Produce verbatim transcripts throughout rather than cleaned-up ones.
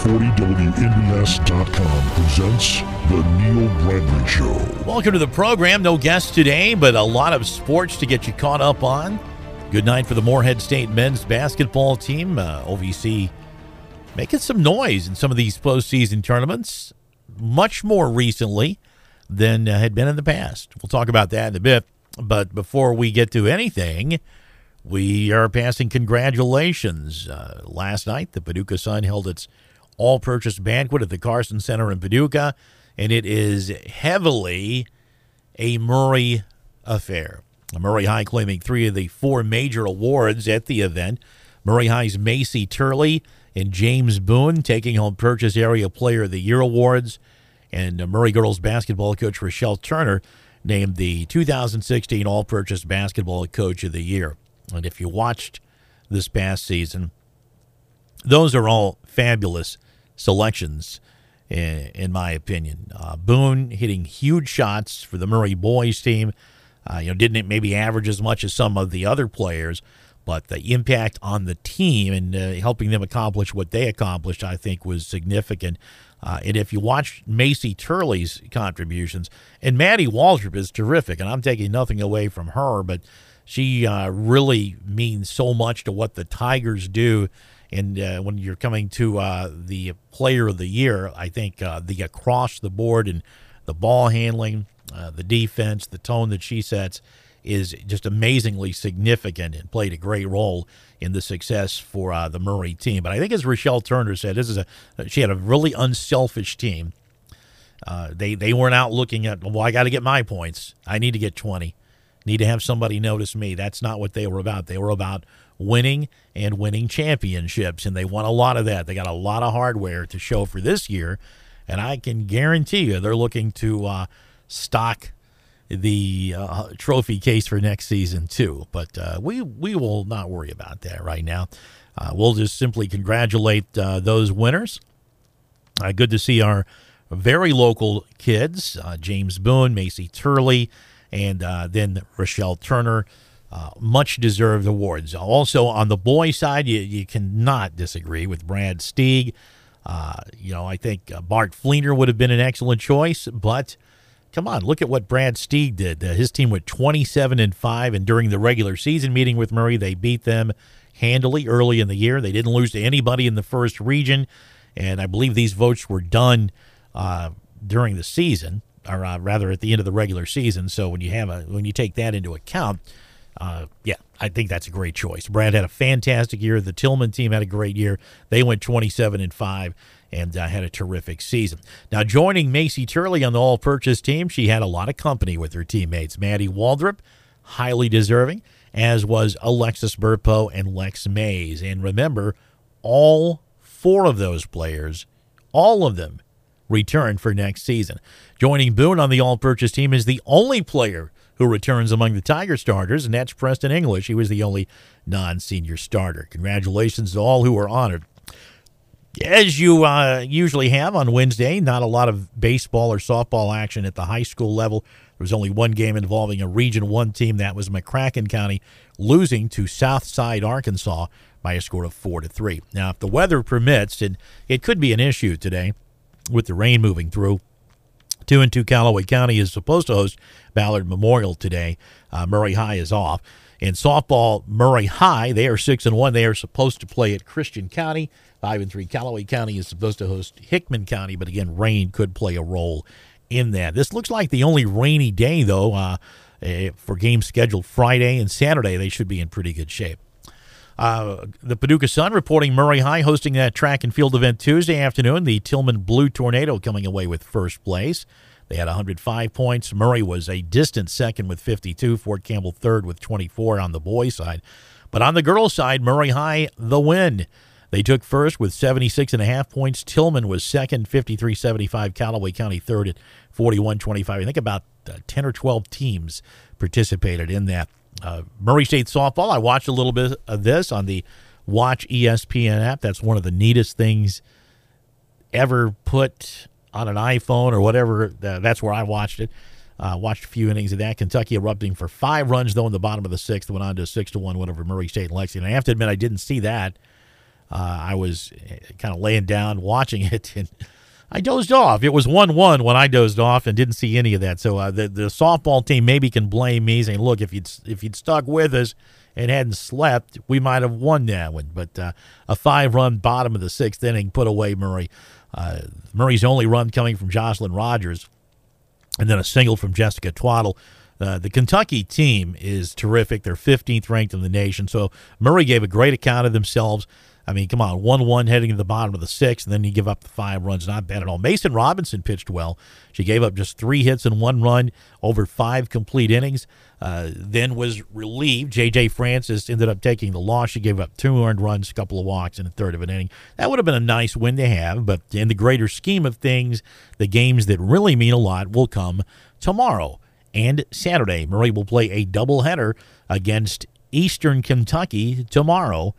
forty W N B S dot com presents The Neil Bradley Show. Welcome to the program. No guests today, but a lot of sports to get you caught up on. Good night for the Morehead State men's basketball team. Uh, O V C making some noise in some of these postseason tournaments, much more recently than uh, had been in the past. We'll talk about that in a bit. But before we get to anything, we are passing congratulations. Uh, last night, the Paducah Sun held its all-purchase banquet at the Carson Center in Paducah, and it is heavily a Murray affair. Murray High claiming three of the four major awards at the event. Murray High's Macy Turley and James Boone taking home Purchase Area Player of the Year awards, and Murray girls basketball coach Rochelle Turner named the two thousand sixteen All-Purchase Basketball Coach of the Year. And if you watched this past season, those are all fabulous selections, in, in my opinion. Uh, Boone hitting huge shots for the Murray boys team. Uh, you know, didn't maybe average as much as some of the other players, but the impact on the team and uh, helping them accomplish what they accomplished, I think, was significant. Uh, and if you watch Macy Turley's contributions, and Maddie Waldrop is terrific, and I'm taking nothing away from her, but she uh, really means so much to what the Tigers do. And uh, when you're coming to uh, the Player of the Year, I think uh, the across the board and the ball handling, uh, the defense, the tone that she sets is just amazingly significant and played a great role in the success for uh, the Murray team. But I think, as Rochelle Turner said, this is a she had a really unselfish team. Uh, they they weren't out looking at, well, I got to get my points. I need to get twenty. Need to have somebody notice me. That's not what they were about. They were about winning and winning championships, and they won a lot of that. They got a lot of hardware to show for this year, and I can guarantee you they're looking to uh, stock the uh, trophy case for next season too. But uh, we we will not worry about that right now. Uh, we'll just simply congratulate uh, those winners. Uh, good to see our very local kids, uh, James Boone, Macy Turley, and uh, then Rochelle Turner, uh, much-deserved awards. Also, on the boys' side, you, you cannot disagree with Brad Stieg. Uh, you know, I think uh, Bart Fleener would have been an excellent choice, but come on, look at what Brad Stieg did. Uh, his team went twenty-seven and five, and during the regular season meeting with Murray, they beat them handily early in the year. They didn't lose to anybody in the first region, and I believe these votes were done uh, during the season, or uh, rather at the end of the regular season. So when you have a when you take that into account, uh, yeah, I think that's a great choice. Brad had a fantastic year. The Tillman team had a great year. They went twenty-seven and five and uh, had a terrific season. Now, joining Macy Turley on the all-purchase team, she had a lot of company with her teammates. Maddie Waldrop, highly deserving, as was Alexis Burpo and Lex Mays. And remember, all four of those players, all of them, return for next season. Joining Boone on the all-purchase team is the only player who returns among the Tiger starters, and that's Preston English. He was the only non-senior starter. Congratulations to all who were honored. As you uh, usually have on Wednesday, not a lot of baseball or softball action at the high school level. There was only one game involving a Region one team. That was McCracken County losing to Southside, Arkansas by a score of four to three. Now, if the weather permits, and it could be an issue today with the rain moving through, Two and two Callaway County is supposed to host Ballard Memorial today. Uh, Murray High is off. In softball, Murray High, they are six and one. They are supposed to play at Christian County. Five and three Callaway County is supposed to host Hickman County, but again, rain could play a role in that. This looks like the only rainy day, though, uh, for games scheduled Friday and Saturday. They should be in pretty good shape. Uh, the Paducah Sun reporting Murray High hosting that track and field event Tuesday afternoon. The Tillman Blue Tornado coming away with first place. They had one hundred five points. Murray was a distant second with fifty-two. Fort Campbell third with twenty-four on the boys' side. But on the girls' side, Murray High, the win. They took first with seventy-six and a half points. Tillman was second, fifty-three seventy-five. Callaway County third at forty-one twenty-five. I think about uh, ten or twelve teams participated in that. Uh, Murray State softball, I watched a little bit of this on the Watch E S P N app. That's one of the neatest things ever put on an iPhone or whatever. Uh, that's where I watched it. Uh, watched a few innings of that. Kentucky erupting for five runs, though, in the bottom of the sixth. Went on to six to one, whatever, Murray State and Lexington. I have to admit, I didn't see that. uh, I was kind of laying down watching it, and I dozed off. It was one one when I dozed off and didn't see any of that. So uh, the the softball team maybe can blame me, saying, look, if you'd, if you'd stuck with us and hadn't slept, we might have won that one. But uh, a five-run bottom of the sixth inning put away Murray. Uh, Murray's only run coming from Jocelyn Rogers, and then a single from Jessica Twaddle. Uh, the Kentucky team is terrific. They're fifteenth ranked in the nation. So Murray gave a great account of themselves. I mean, come on, one one heading to the bottom of the sixth, and then you give up the five runs. Not bad at all. Mason Robinson pitched well. She gave up just three hits and one run over five complete innings, uh, then was relieved. J J. Francis ended up taking the loss. She gave up two earned runs, a couple of walks, and a third of an inning. That would have been a nice win to have, but in the greater scheme of things, the games that really mean a lot will come tomorrow and Saturday. Murray will play a doubleheader against Eastern Kentucky tomorrow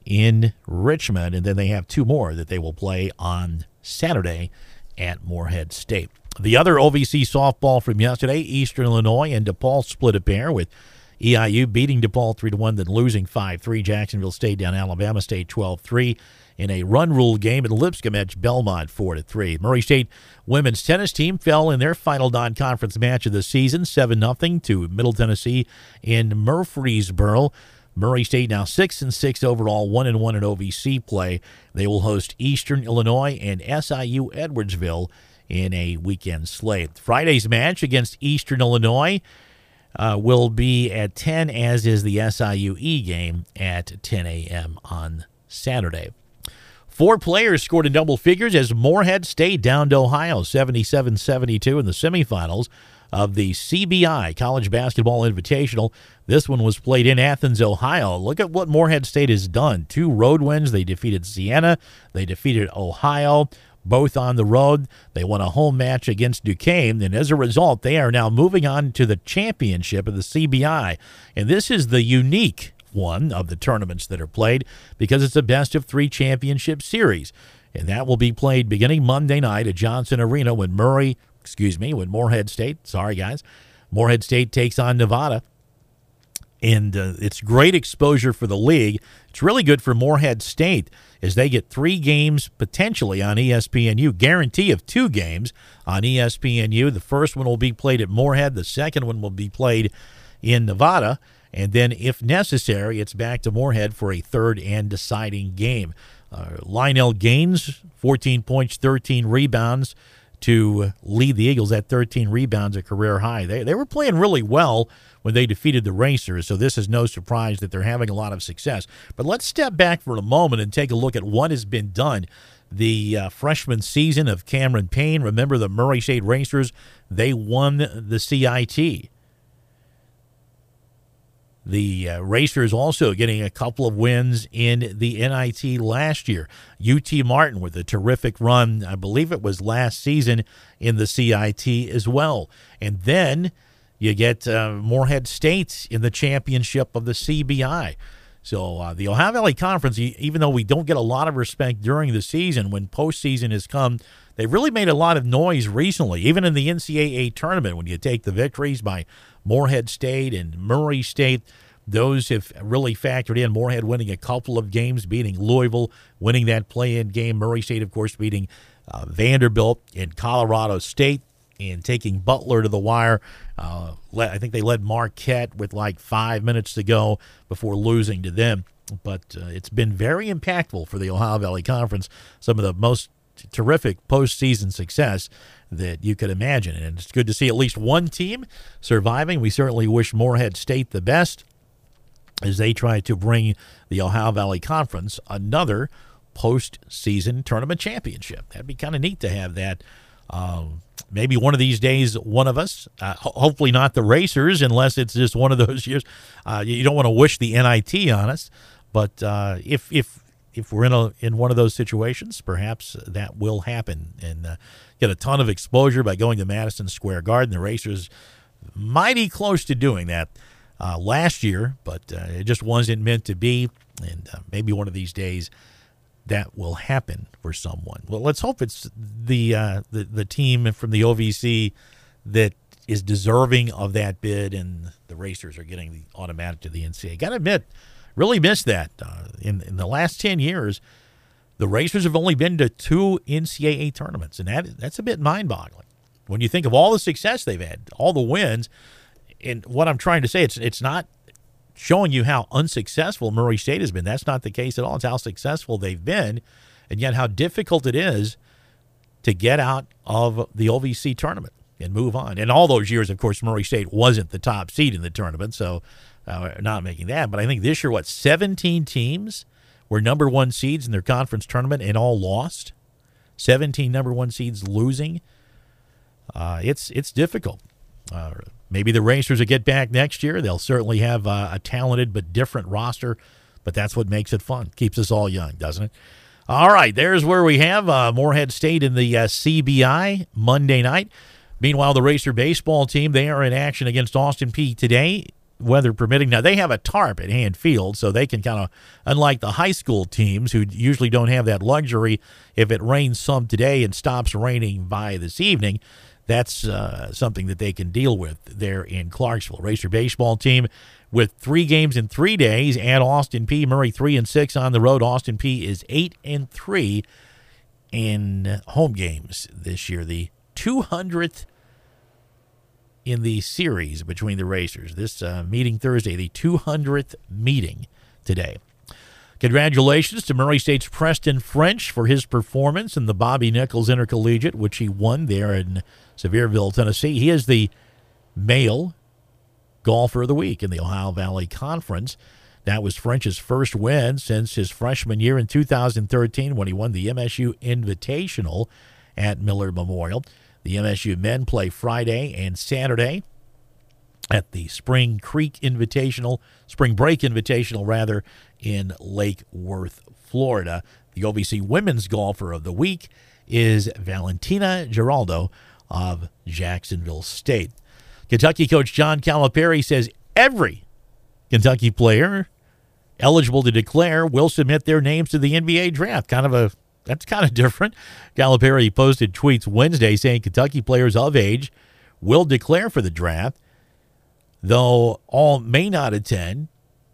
in Richmond, and then they have two more that they will play on Saturday at Morehead State. The other O V C softball from yesterday, Eastern Illinois and DePaul split a pair, with E I U beating DePaul three to one, then losing five three. Jacksonville State down Alabama State twelve three in a run rule game, and Lipscomb edged Belmont four to three. Murray State women's tennis team fell in their final non-conference match of the season, seven nothing to Middle Tennessee in Murfreesboro. Murray State now six and six overall, one and one in O V C play. They will host Eastern Illinois and S I U Edwardsville in a weekend slate. Friday's match against Eastern Illinois uh, will be at ten, as is the S I U E game at ten a.m. on Saturday. Four players scored in double figures as Morehead State downed Ohio seventy-seven seventy-two in the semifinals of the C B I College Basketball Invitational. This one was played in Athens, Ohio. Look at what Morehead State has done. Two road wins. They defeated Siena. They defeated Ohio, both on the road. They won a home match against Duquesne, and as a result, they are now moving on to the championship of the C B I. And this is the unique one of the tournaments that are played because it's a best-of-three championship series. And that will be played beginning Monday night at Johnson Arena when Murray Excuse me, when Morehead State, sorry guys, Morehead State takes on Nevada. And uh, it's great exposure for the league. It's really good for Morehead State as they get three games potentially on E S P N U, guarantee of two games on E S P N U. The first one will be played at Morehead. The second one will be played in Nevada. And then, if necessary, it's back to Morehead for a third and deciding game. Uh, Lionel Gaines, fourteen points, thirteen rebounds, to lead the Eagles at thirteen rebounds, a career high. They they were playing really well when they defeated the Racers, so this is no surprise that they're having a lot of success. But let's step back for a moment and take a look at what has been done. The uh, freshman season of Cameron Payne, remember the Murray State Racers, they won the C I T. The uh, Racers also getting a couple of wins in the N I T last year. U T Martin with a terrific run, I believe it was last season, in the C I T as well. And then you get uh, Morehead State in the championship of the C B I. So uh, the Ohio Valley Conference, even though we don't get a lot of respect during the season, when postseason has come, they've really made a lot of noise recently, even in the N C double A tournament. When you take the victories by Morehead State and Murray State, those have really factored in. Morehead winning a couple of games, beating Louisville, winning that play-in game. Murray State, of course, beating uh, Vanderbilt in Colorado State and taking Butler to the wire. Uh, I think they led Marquette with like five minutes to go before losing to them. But uh, it's been very impactful for the Ohio Valley Conference, some of the most terrific postseason success that you could imagine. And it's good to see at least one team surviving. We certainly wish Morehead State the best as they try to bring the Ohio Valley Conference another postseason tournament championship. That'd be kind of neat to have that. Um, maybe one of these days, one of us, uh, ho- hopefully not the Racers, unless it's just one of those years. Uh, you don't want to wish the N I T on us, but uh, if if if we're in a in one of those situations, perhaps that will happen and uh, get a ton of exposure by going to Madison Square Garden. The Racers mighty close to doing that uh, last year, but uh, it just wasn't meant to be. And uh, maybe one of these days that will happen for someone. Well, let's hope it's the uh, the the team from the O V C that is deserving of that bid, and the Racers are getting the automatic to the N C double A. Got to admit, really missed that. Uh, in, in the last ten years, The Racers have only been to two N C double A tournaments, and that that's a bit mind-boggling. When you think of all the success they've had, all the wins, and what I'm trying to say, it's it's not showing you how unsuccessful Murray State has been. That's not the case at all. It's how successful they've been, and yet how difficult it is to get out of the O V C tournament and move on. And all those years, of course, Murray State wasn't the top seed in the tournament, so uh, not making that. But I think this year, what, seventeen teams were number one seeds in their conference tournament and all lost? seventeen number one seeds losing? Uh, it's it's difficult. Uh, maybe the Racers will get back next year. They'll certainly have uh, a talented but different roster, but that's what makes it fun. Keeps us all young, doesn't it? All right, there's where we have uh, Morehead State in the uh, C B I Monday night. Meanwhile, the Racer baseball team, they are in action against Austin Peay today, weather permitting. Now, they have a tarp at Hand Field, so they can kind of, unlike the high school teams who usually don't have that luxury, if it rains some today and stops raining by this evening, that's uh, something that they can deal with there in Clarksville. Racer baseball team with three games in three days at Austin Peay. Murray three and six on the road. Austin Peay is eight and three in home games this year. The two hundredth in the series between the Racers. This uh, meeting Thursday, the two hundredth meeting today. Congratulations to Murray State's Preston French for his performance in the Bobby Nichols Intercollegiate, which he won there in Sevierville, Tennessee. He is the male golfer of the week in the Ohio Valley Conference. That was French's first win since his freshman year in two thousand thirteen when he won the M S U Invitational at Miller Memorial. The M S U men play Friday and Saturday at the Spring Creek Invitational, Spring Break Invitational, rather, in Lake Worth, Florida. The O V C Women's Golfer of the Week is Valentina Giraldo of Jacksonville State. Kentucky coach John Calipari says every Kentucky player eligible to declare will submit their names to the N B A draft. Kind of a That's kind of different. Calipari posted tweets Wednesday saying Kentucky players of age will declare for the draft, though all may not attend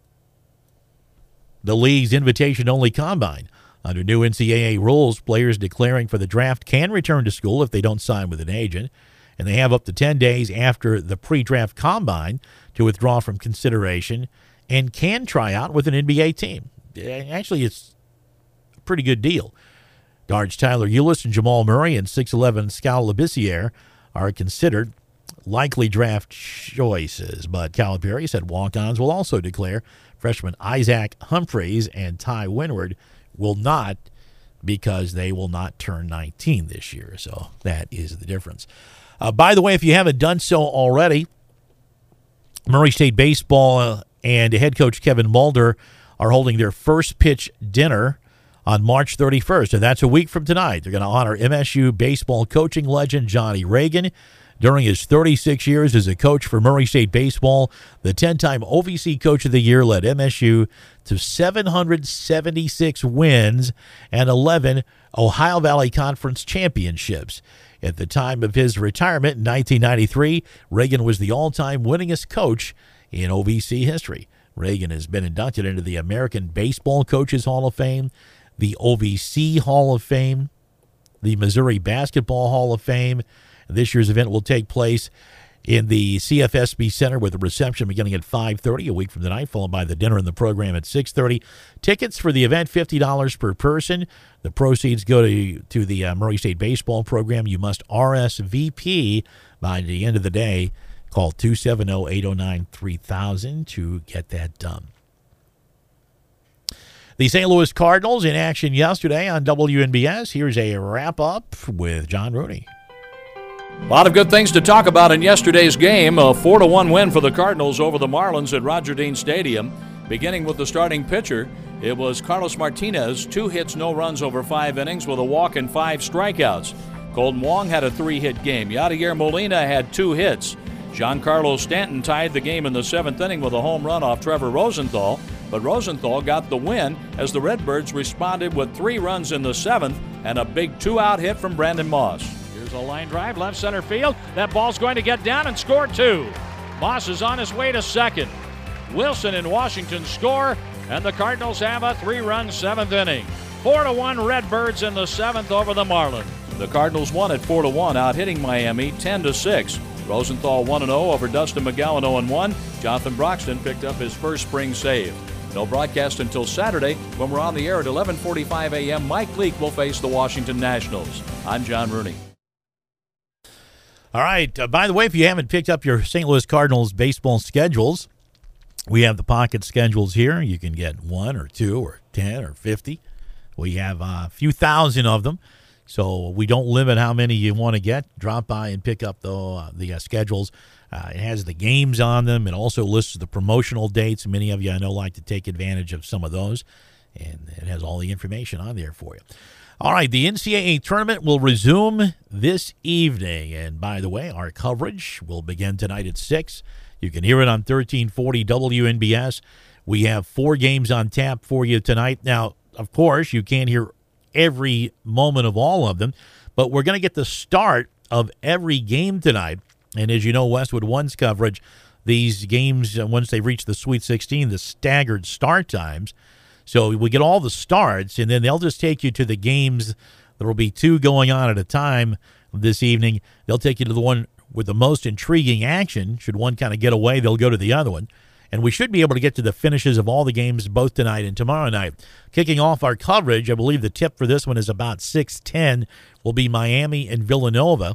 the league's invitation-only combine. Under new N C double A rules, players declaring for the draft can return to school if they don't sign with an agent, and they have up to ten days after the pre-draft combine to withdraw from consideration and can try out with an N B A team. Actually, it's a pretty good deal. Guards Tyler Eulis and Jamal Murray and six eleven Skal Labissiere are considered likely draft choices, but Calipari said walk-ons will also declare. Freshman Isaac Humphreys and Ty Winward will not, because they will not turn nineteen this year, so that is the difference. Uh, by the way, if you haven't done so already, Murray State Baseball and head coach Kevin Mulder are holding their first pitch dinner on March thirty-first, and that's a week from tonight. They're going to honor M S U baseball coaching legend Johnny Reagan. During his thirty-six years as a coach for Murray State Baseball, the ten-time O V C Coach of the Year led M S U to seven hundred seventy-six wins and eleven Ohio Valley Conference championships. At the time of his retirement in nineteen ninety-three, Reagan was the all-time winningest coach in O V C history. Reagan has been inducted into the American Baseball Coaches Hall of Fame, the O V C Hall of Fame, the Missouri Basketball Hall of Fame. This year's event will take place in the C F S B Center with a reception beginning at five thirty, a week from tonight, followed by the dinner and the program at six thirty. Tickets for the event, fifty dollars per person. The proceeds go to, to the uh, Murray State Baseball program. You must R S V P by the end of the day. Call two seven zero, eight zero nine, three thousand to get that done. The Saint Louis Cardinals in action yesterday on W N B S. Here's a wrap-up with John Rooney. A lot of good things to talk about in yesterday's game. A four to one win for the Cardinals over the Marlins at Roger Dean Stadium. Beginning with the starting pitcher, it was Carlos Martinez, two hits, no runs over five innings with a walk and five strikeouts. Colton Wong had a three-hit game. Yadier Molina had two hits. Giancarlo Stanton tied the game in the seventh inning with a home run off Trevor Rosenthal, but Rosenthal got the win as the Redbirds responded with three runs in the seventh and a big two-out hit from Brandon Moss. Here's a line drive, left center field. That ball's going to get down and score two. Moss is on his way to second. Wilson and Washington score, and the Cardinals have a three-run seventh inning. four to one Redbirds in the seventh over the Marlins. The Cardinals won at four to one, out hitting Miami ten to six. Rosenthal one and oh over Dustin McGowan oh and one. Jonathan Broxton picked up his first spring save. No broadcast until Saturday when we're on the air at eleven forty-five a.m. Mike Leake will face the Washington Nationals. I'm John Rooney. All right. Uh, by the way, if you haven't picked up your Saint Louis Cardinals baseball schedules, we have the pocket schedules here. You can get one or two or ten or fifty. We have uh, a few thousand of them, so we don't limit how many you want to get. Drop by and pick up the, uh, the uh, schedules. Uh, it has the games on them. It also lists the promotional dates. Many of you I know like to take advantage of some of those, and it has all the information on there for you. All right, the N C double A tournament will resume this evening. And by the way, our coverage will begin tonight at six. You can hear it on thirteen forty W N B S. We have four games on tap for you tonight. Now, of course, you can't hear every moment of all of them, but we're going to get the start of every game tonight. And as you know, Westwood One's coverage, these games, once they reach the Sweet sixteen, the staggered start times. So we get all the starts, and then they'll just take you to the games. There will be two going on at a time this evening. They'll take you to the one with the most intriguing action. Should one kind of get away, they'll go to the other one. And we should be able to get to the finishes of all the games both tonight and tomorrow night. Kicking off our coverage, I believe the tip for this one is about six ten, will be Miami and Villanova.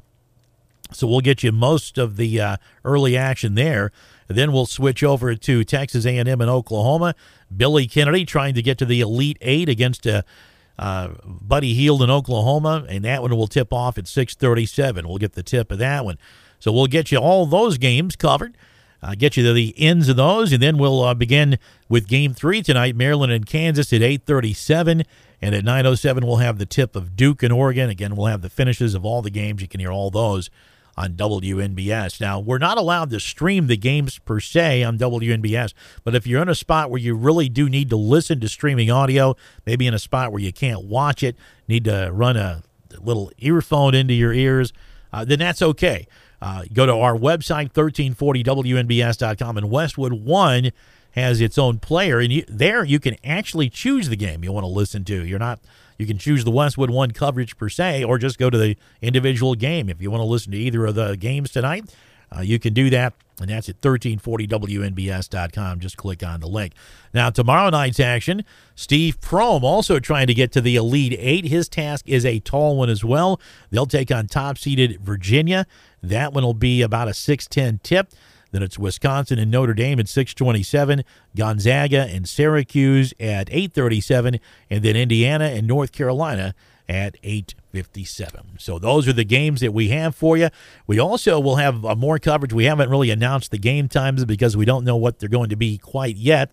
So we'll get you most of the uh, early action there. Then we'll switch over to Texas A and M and Oklahoma. Billy Kennedy trying to get to the Elite Eight against uh, uh, Buddy Hield in Oklahoma, and that one will tip off at six thirty-seven. We'll get the tip of that one. So we'll get you all those games covered, uh, get you to the ends of those, and then we'll uh, begin with Game three tonight, Maryland and Kansas at eight thirty-seven. And at nine oh seven, we'll have the tip of Duke and Oregon. Again, we'll have the finishes of all the games. You can hear all those on W N B S. Now, we're not allowed to stream the games per se on W N B S, but if you're in a spot where you really do need to listen to streaming audio, maybe in a spot where you can't watch it, need to run a little earphone into your ears, uh, then that's okay. Uh, go to our website, thirteen forty W N B S dot com, and Westwood One has its own player, and you, there you can actually choose the game you want to listen to. You're not You can choose the Westwood One coverage per se, or just go to the individual game. If you want to listen to either of the games tonight, uh, you can do that, and that's at thirteen forty W N B S dot com. Just click on the link. Now, tomorrow night's action, Steve Prohm also trying to get to the Elite Eight. His task is a tall one as well. They'll take on top-seeded Virginia. That one will be about a six ten tip. Then it's Wisconsin and Notre Dame at six twenty-seven, Gonzaga and Syracuse at eight thirty-seven, and then Indiana and North Carolina at eight fifty-seven. So those are the games that we have for you. We also will have uh, more coverage. We haven't really announced the game times because we don't know what they're going to be quite yet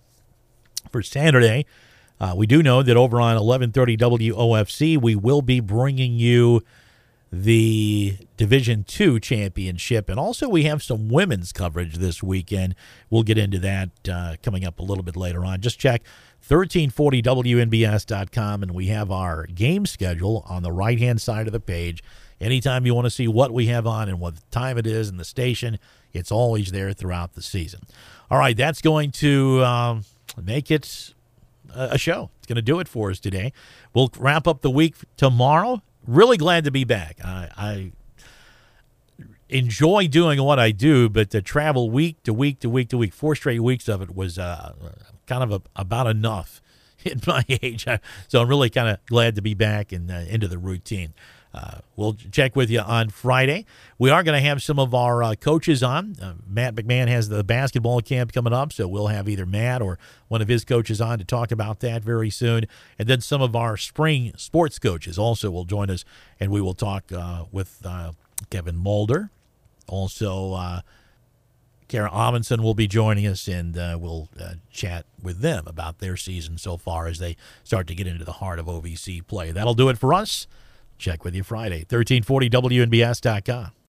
for Saturday. Uh, we do know that over on eleven thirty W O F C, we will be bringing you the Division two championship, and also we have some women's coverage this weekend. We'll get into that uh, coming up a little bit later on. Just check thirteen forty W N B S dot com, and we have our game schedule on the right-hand side of the page. Anytime you want to see what we have on and what time it is and the station, it's always there throughout the season. All right, that's going to um, make it a show. It's going to do it for us today. We'll wrap up the week tomorrow. Really glad to be back. I, I enjoy doing what I do, but to travel week to week to week to week, four straight weeks of it was uh, kind of a, about enough at my age. So I'm really kind of glad to be back and uh, into the routine. Uh, we'll check with you on Friday. We are going to have some of our uh, coaches on. Uh, Matt McMahon has the basketball camp coming up, so we'll have either Matt or one of his coaches on to talk about that very soon. And then some of our spring sports coaches also will join us, and we will talk uh, with uh, Kevin Mulder. Also, uh, Kara Amundsen will be joining us, and uh, we'll uh, chat with them about their season so far as they start to get into the heart of O V C play. That'll do it for us. Check with you Friday, thirteen forty W N B S dot com.